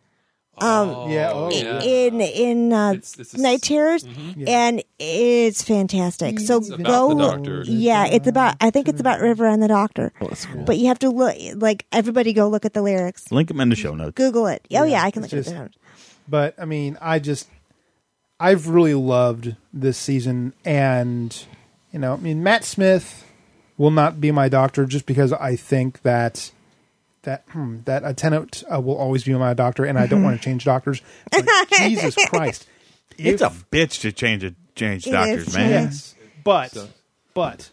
Um, Yeah, oh, yeah. in in uh, It's- it's a s- Night Terrors, Yeah. and it's fantastic. So It's about go, the Doctor. yeah, it's about. I think it's about River and the Doctor. Oh, that's cool. But you have to look, like everybody, go look at the lyrics. Link them in the show notes. Google it. Oh yeah, I can it's look at just- it. But I mean, I just I've really loved this season, and you know, I mean, Matt Smith will not be my Doctor just because I think that that hmm, that a Tennant uh, will always be my Doctor, and I don't want to change doctors. But Jesus Christ, It's a If- bitch to change it, change It doctors, is, man. yeah. yes, but but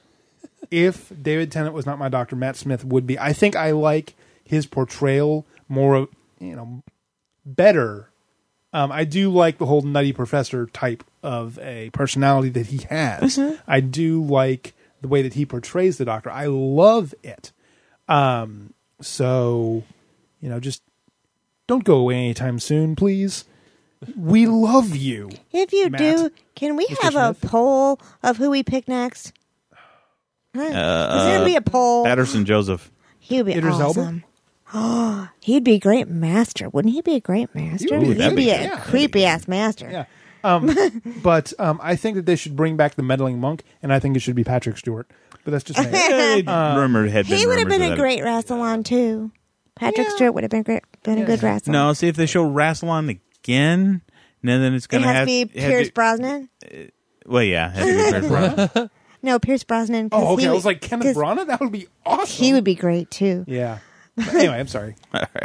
if David Tennant was not my Doctor, Matt Smith would be. I think I like his portrayal more, of you know, better. Um, I do like the whole nutty professor type of a personality that he has. I do like the way that he portrays the Doctor. I love it. Um, so, you know, just don't go away anytime soon, please. We love you. If you Matt. do, can we Mister have a Smith? poll of who we pick next? Huh? Is there gonna be a poll? Patterson Joseph. He would be Idris Elba? awesome. Oh, he'd be a great master. Wouldn't he be a great master? Ooh, He'd that'd be be- a yeah, that'd creepy ass master. Yeah. Um, but um, I think that they should bring back the meddling monk, and I think it should be Patrick Stewart. But that's just me. Rumor had been He would have rumors been of a that. great Rassilon too. Patrick Stewart would have been great, been a good Rassilon. No, see if they show Rassilon again, then then it's it going has have to be have Pierce to- Brosnan. Well, yeah, it has to be Pierce Brosnan. No, Pierce Brosnan. 'cause Oh, okay. he I would- was like, Kenneth 'cause Branagh? That would be awesome. He would be great too. Yeah. But anyway, I'm sorry. All right.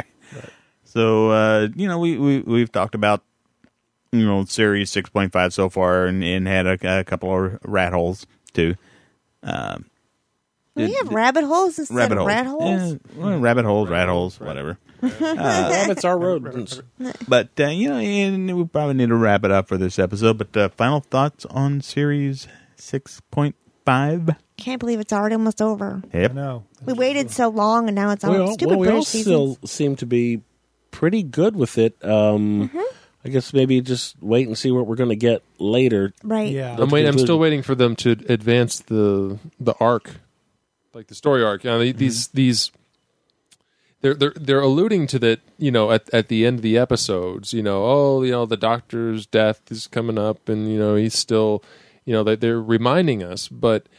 So uh, you know, we we we've talked about you know series six point five so far, and, and had a, a couple of rat holes too. Um, We have rabbit holes instead rabbit of holes, rat holes. Yeah, well, rabbit holes, rat holes, whatever. Rabbits are rodents. But uh, you know, and we probably need to wrap it up for this episode. But uh, final thoughts on series six point five? Can't believe it's already almost over. Yep. No. We waited so long, and now it's all Well, stupid well, we all British seasons. still seem to be pretty good with it. Um, Mm-hmm. I guess maybe just wait and see what we're going to get later. Right. Yeah. I'm waiting. I'm conclusion. still waiting for them to advance the the arc, like the story arc. You know, these these they're they're they're alluding to that. You know, at at the end of the episodes, you know, oh, you know, the Doctor's death is coming up, and you know, he's still, you know, that they're reminding us. But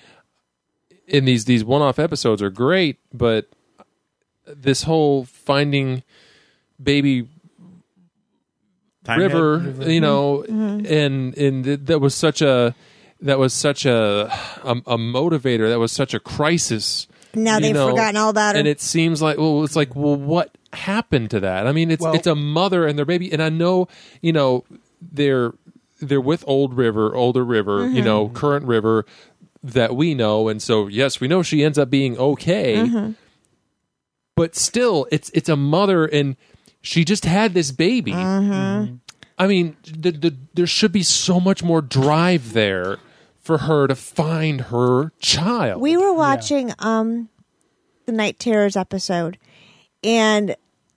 in these these one off episodes are great, but this whole finding baby Time river, head? you know, Mm-hmm. and and th- that was such a that was such a a, a motivator. That was such a crisis. Now you they've know, forgotten all about her. And it seems like, well, it's like, well, what happened to that? I mean, it's Well- it's a mother and their baby, and I know, you know, they're they're with old River, older River, Mm-hmm. you know, current River that we know, and so yes, we know she ends up being okay, Mm-hmm. but still, it's it's a mother, and she just had this baby. Mm-hmm. I mean, the, the, there should be so much more drive there for her to find her child. We were watching um, the Night Terrors episode, and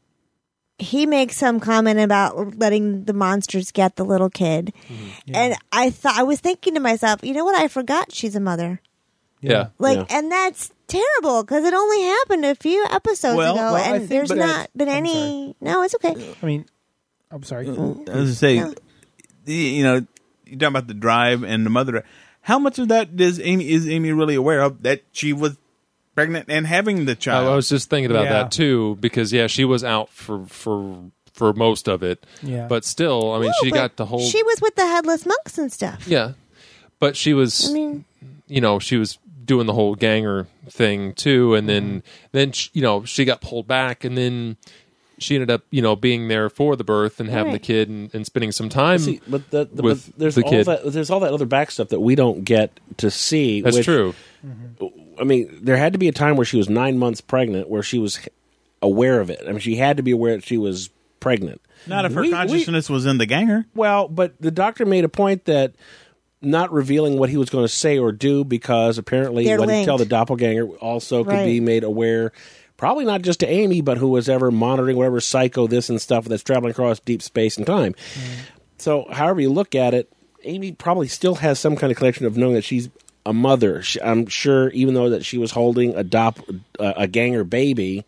he makes some comment about letting the monsters get the little kid. Mm-hmm. Yeah. And I thought I was thinking to myself, you know what? I forgot she's a mother. yeah. Like, Yeah. and that's terrible because it only happened a few episodes Well, ago, well, I and think- there's but not been I'm any. No, it's okay. I mean, I'm sorry. I was going to say, Yeah. the- you know, you talk about the drive and the mother. How much of that does Amy is Amy really aware of that she was pregnant and having the I, child? I was just thinking about Yeah. that too, because yeah, she was out for for for most of it. Yeah. But still, I mean, No, she but got the whole. She was with the headless monks and stuff. yeah, but she was. I mean, you know, she was doing the whole ganger thing too, and then then she, you know, she got pulled back, and then she ended up, you know, being there for the birth and having Right. the kid and, and spending some time. See, but, the, the, with but there's the all kid. that there's all that other back stuff that we don't get to see. That's which- true. I mean, there had to be a time where she was nine months pregnant, where she was aware of it. I mean, she had to be aware that she was pregnant. Not if her We- we- consciousness was in the ganger. Well, but the doctor made a point that not revealing what he was going to say or do, because apparently They're what he tell the linked. doppelganger also could Right. be made aware, probably not just to Amy, but who was ever monitoring whatever psycho this and stuff that's traveling across deep space and time. So, however you look at it, Amy probably still has some kind of connection of knowing that she's a mother. She, I'm sure, even though that she was holding a dop, uh, a ganger baby.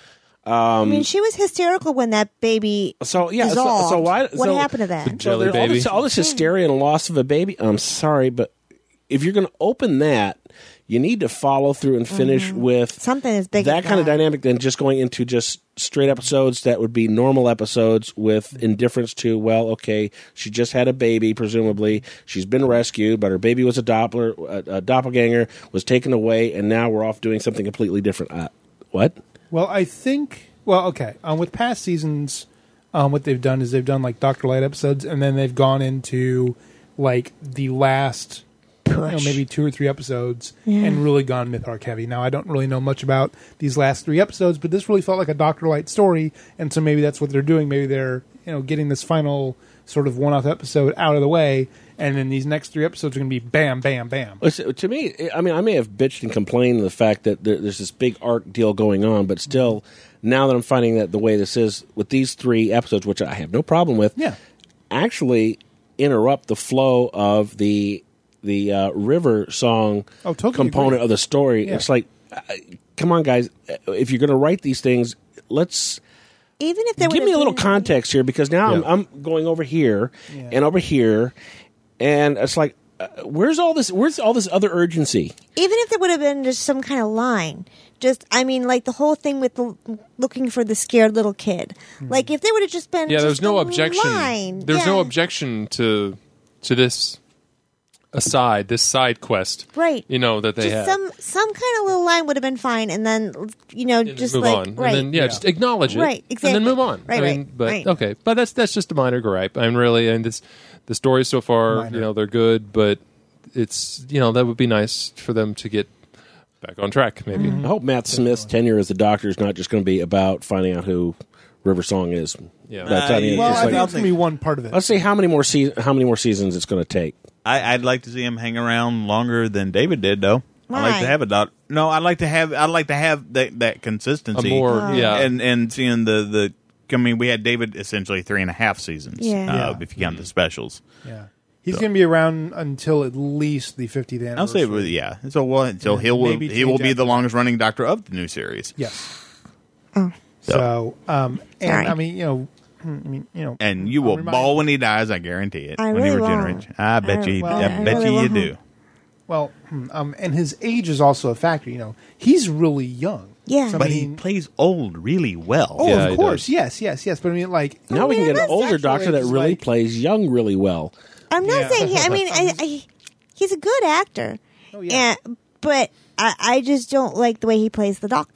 I Um, mean, she was hysterical when that baby So yeah, so, dissolved. so why? what so, happened to that? The jelly So there- all baby. this, all this hysteria and loss of a baby. I'm sorry, but if you're going to open that, you need to follow through and finish with Something as big that as kind of that. dynamic than just going into just straight episodes that would be normal episodes with indifference to, well, okay, she just had a baby, presumably. She's been rescued, but her baby was a Doppler, a, a doppelganger, was taken away, and now we're off doing something completely different. Uh, what? Well, I think. Well, okay. Um, with past seasons, um, what they've done is they've done like Doctor Light episodes, and then they've gone into like the last, you know, Push. maybe two or three episodes, and really gone myth arc heavy. Now, I don't really know much about these last three episodes, but this really felt like a Doctor Light story, and so maybe that's what they're doing. Maybe they're you know getting this final sort of one-off episode out of the way, and then these next three episodes are going to be bam, bam, bam. Listen, to me, I mean, I may have bitched and complained the fact that there, there's this big arc deal going on, but still, now that I'm finding that the way this is with these three episodes, which I have no problem with, Yeah. actually interrupt the flow of the the uh, river song Oh, totally component agree. of the story. Yeah. It's like, uh, come on, guys, if you're going to write these things, let's Even if there give me a little context here, because now Yeah. I'm, I'm going over here Yeah. and over here, and it's like, uh, where's all this? Where's all this other urgency? Even if there would have been just some kind of line, just I mean, like the whole thing with the, looking for the scared little kid. Like if there would have just been Yeah, just there's no a objection. line. There's no Yeah. objection to to this aside, this side quest. Right. You know that they Just have. some some kind of little line would have been fine, and then you know And then just move like on, right. and then yeah, Yeah. just acknowledge it, Right, and then exactly. move on. Right, I mean, right, but right. okay, but that's that's just a minor gripe. I'm really, and this the stories so far, Minor. you know, they're good, but it's you know that would be nice for them to get back on track, maybe. Mm-hmm. I hope Matt Smith's tenure as the Doctor is not just going to be about finding out who River Song is. Yeah. That's, I mean, Uh, Well, it's I like- think it's going to be one part of it. let's see how many more se- how many more seasons it's going to take. I, I'd like to see him hang around longer than David did, though. I like Why? to have a dot. No, I'd like to have. I'd like to have that that A consistency. more, Oh. yeah, and and seeing the the. I mean, we had David essentially three and a half seasons. Yeah. Uh, Yeah. If you count the specials, Yeah, he's going to be around until at least the fiftieth anniversary. I'll say, it was- yeah. So well, so Yeah, he will maybe he will change be the after. longest running Doctor of the new series. Yes. Oh. So, um, and Sorry. I mean, you know, I mean, you know, And you I'll will remind- bawl when he dies. I guarantee it. I when he really regenerates, won't. I bet I- you. well, I I bet really you you won't. do. Well, hmm, um, and his age is also a factor. You know, he's really young. Yeah. So, I But he mean, plays old really well. oh, Yeah, of he course, does. yes, yes, yes. But I mean, like, Now we can mean, get an that's older actual Doctor that age is really like- plays young really well. I'm not Yeah. saying he. I mean, I, I, he's a good actor. Oh, yeah. And, but I, I just don't like the way he plays the Doctor.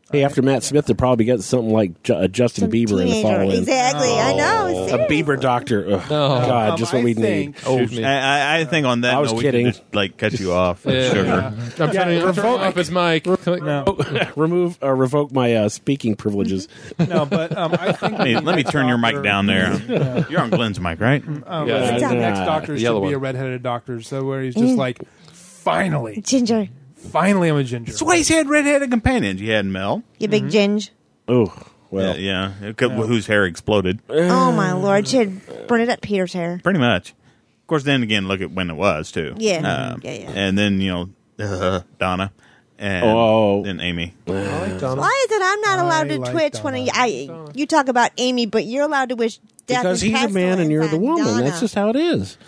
Hey, after Matt Smith, they'll probably get something like Ju- uh, Justin Some Bieber in the teenager. following. Exactly. I know. A seriously. Bieber doctor. Ugh, God, Um, just what I we think- need. Oh, Oh, me. I, I- I think on that I was note, we kidding. could just, like, cut you off. for Yeah. Sugar. I'm trying to I'm turning off his mic. No, remove or revoke my uh, speaking privileges. no, but um, I think Let me, the let me next turn your mic doctor- down there. You're on Glenn's mic, right? Um, Yeah. I think the Nah, next nah, doctor the should yellow be a one. redheaded doctor, so where he's just like, finally, Ginger. finally, I'm a ginger. That's why he's had redheaded companions. You had Mel. You big ginge. Oh, well. yeah, yeah. It could- whose hair exploded. Oh, my Lord. She had Bernadette Peters' hair. Pretty much. Of course, then again, look at when it was, too. Yeah. Um, Yeah, yeah. And then, you know, uh, Donna. And Oh. then Amy. I like Donna. Why is it I'm not allowed I to like twitch when Donna. I, I you talk about Amy, but you're allowed to wish death Because and he's a man and you're the pestilence on woman. That's Donna. just how it is.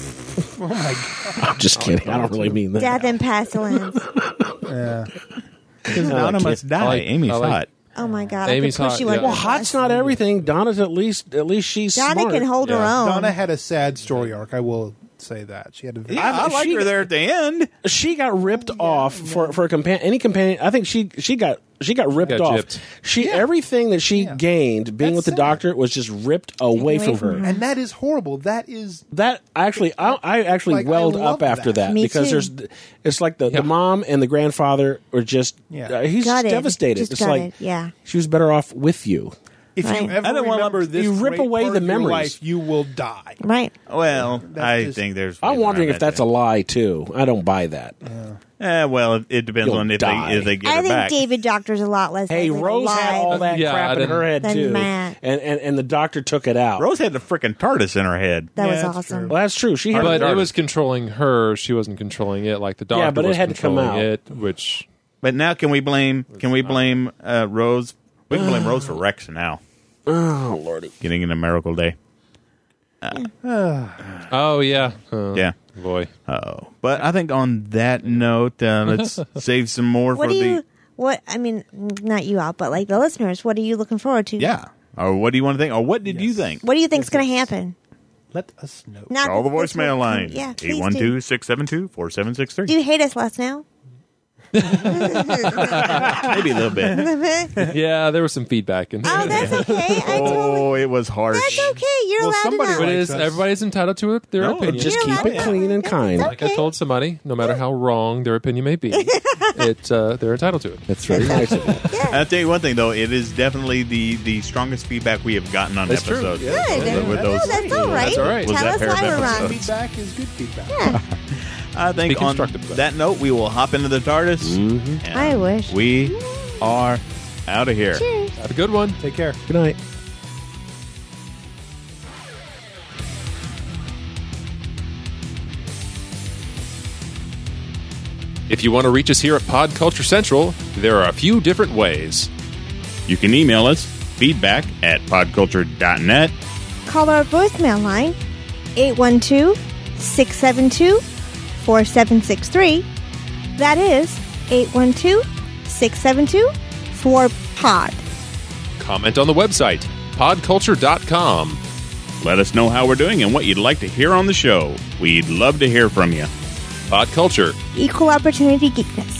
Oh my I'm just kidding. I don't really mean that. Death and pestilence. god! Yeah. Because Donna like must it. die. I like- Amy's I like- hot. Oh my God! Amy's I could push hot, you yeah. under Well, the Hot's bus. not everything. Donna's at least at least she's Donna smart. can hold her Yeah. own. Donna had a sad story arc. I will say that she had a very Yeah, I, I- like she- her there at the end. She got ripped off for for a companion. Any companion, I think she she got she got ripped got off. gypped. She everything that she Yeah. gained being That's with the sad. doctor was just ripped away, away from, from her. her. and that is horrible. That is That actually, I, I actually Like, I welled love up after that. that, Me because too. there's, it's like the, Yeah. the mom and the grandfather are just, Yeah. uh, he's Gutted. just devastated. Just it's gutted, like, yeah. she was better off with you. if Right. you ever I don't wanna- remember this, you rip great away part the of your memories. life, you will die. Right. Well, I just- think there's. I'm wondering if that's a lie too. I don't buy that. Eh, well, it, it depends You'll on if die. they if they get I her think back. David Doctor's a lot less. Hey, likely to Rose lie. had all that Yeah, I crap in didn't- her head Than too, Matt. and, and and the doctor took it out. Rose had the freaking TARDIS in her head. That Yeah, was that's awesome. true. Well, that's true. She had But a it was controlling her. She wasn't controlling it like the doctor Yeah, but it was had to come controlling out. it, which But now, can we blame? Can we blame uh, Rose? We can blame Rose for Rex now, oh lordy. getting into Miracle Day. oh yeah, Uh, Yeah. boy. Oh, but I think on that note, uh, let's save some more What for do the. you? What I mean, not you out, but like the listeners. What are you looking forward to? Yeah. Or what do you want to think? Or what did you Yes. think? What do you think's going to happen? Let us know. Not Call the that this voicemail will- line. Yeah, eight please one do. two, six seven two, four seven six three. Do you hate us less now? Maybe a little bit. oh, Yeah, there was some feedback in there. that's okay. I totally. Oh, it was harsh. That's okay. You're Well, allowed somebody to But know. it likes is us. everybody's entitled to their No, opinion. Just You're keep allowed it to clean know. and kind. It's like I okay. told somebody, no matter how wrong their opinion may be, it uh, they're entitled to it. That's very nice of you. I'll tell you one thing, though. It is definitely the, the strongest feedback we have gotten on That's true. episodes. Yeah. Good. With No, those- that's all right. That's all right. Was Tell that us pair of why we're episodes? wrong. Feedback is good feedback. Yeah. I think Be on constructive, though. that note, we will hop into the TARDIS. and I wish. We are out of here. Cheers. Have a good one. Take care. Good night. If you want to reach us here at Pod Culture Central, there are a few different ways. You can email us feedback at podculture dot net. Call our voicemail line eight one two, six seven two, four seven six three. That is eight one two, six seven two, four pod. Comment on the website, podculture dot com. Let us know how we're doing and what you'd like to hear on the show. We'd love to hear from you. Pod Culture. Equal opportunity geekness.